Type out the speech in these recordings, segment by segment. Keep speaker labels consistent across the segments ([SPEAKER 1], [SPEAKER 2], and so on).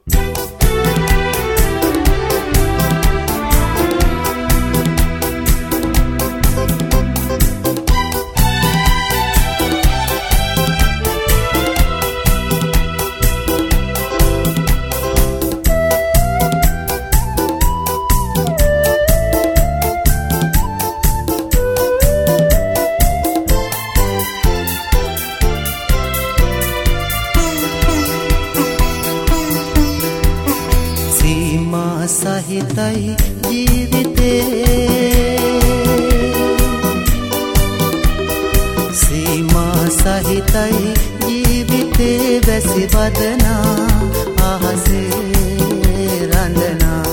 [SPEAKER 1] සහිතයි ජීවිතේ සීමා සහිතයි ජීවිතේ වැසි වදනා අහසේ රඳනා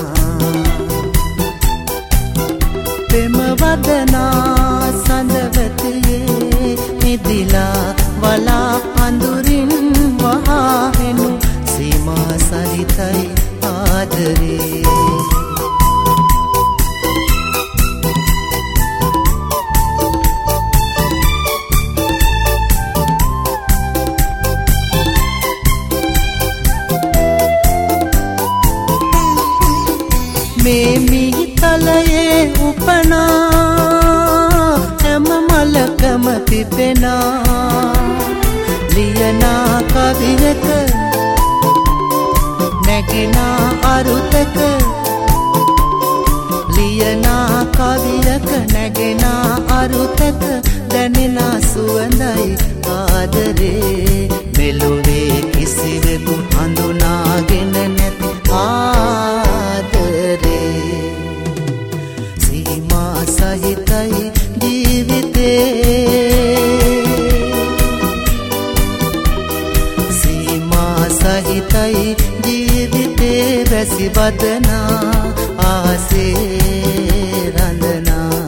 [SPEAKER 1] පෙම වදනා සඳවතියේ නිදිලා වලා අඳුරින් වහහෙනු සීමා සහිතයි ආදරේ මේ මිහිතලයේ උපනා හැම මලකම පිපෙනා ලියනා කවියක නැගෙනා අරුතක ලියනා කවියක නැගෙනා අරුතක දැනෙනා සුවඳයි ආදරේ මෙලොවේ කිසිවෙකු හඳුනාගෙන නැති ආදරේ සීමා සහිතයි ජීවිතේ සීමා සහිතයි ජීවිතේ වැසි වදනා ආසේ රඳනා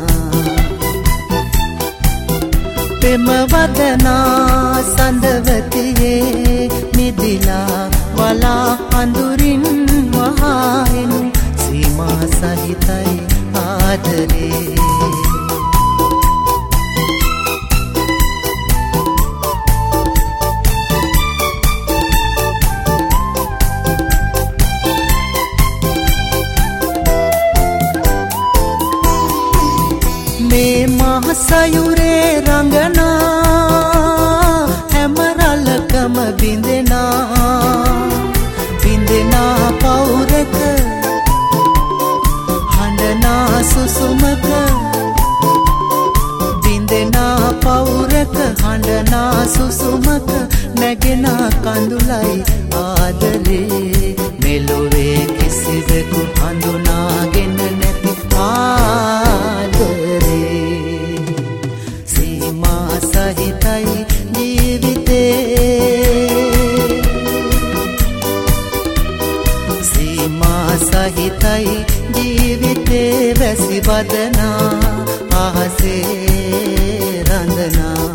[SPEAKER 1] පෙම වදනා සඳවතියේ නිදිලා වලා අඳුරින් වහහෙනු සීමා සහිතයි ආදරේ මේ මහසයුරේ රංගනා හැම රළකම බින්දෙනා පවුරක හඬනා සුසුමක බින්දෙනා පවුරක හඬනා සුසුමක නැගෙනා කඳුලයි ආදරේ මෙලොවේ කිසිවෙකු හඳුනාගෙන නැති ආදරේ සීමා සහිතයි ජීවිතේ සීමා සහිතයි ජීවිතේ වැසි වදනා අහසේ රඳනා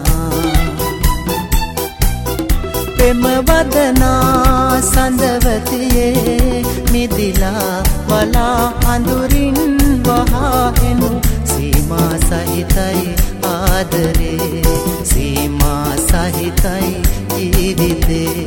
[SPEAKER 1] පෙම වදනා සඳවතියේ නිදිලා වලා අඳුරින් වහහෙනු සීමා සහිතයි ආදරේ සීමා සහිතයි ජීවිතේ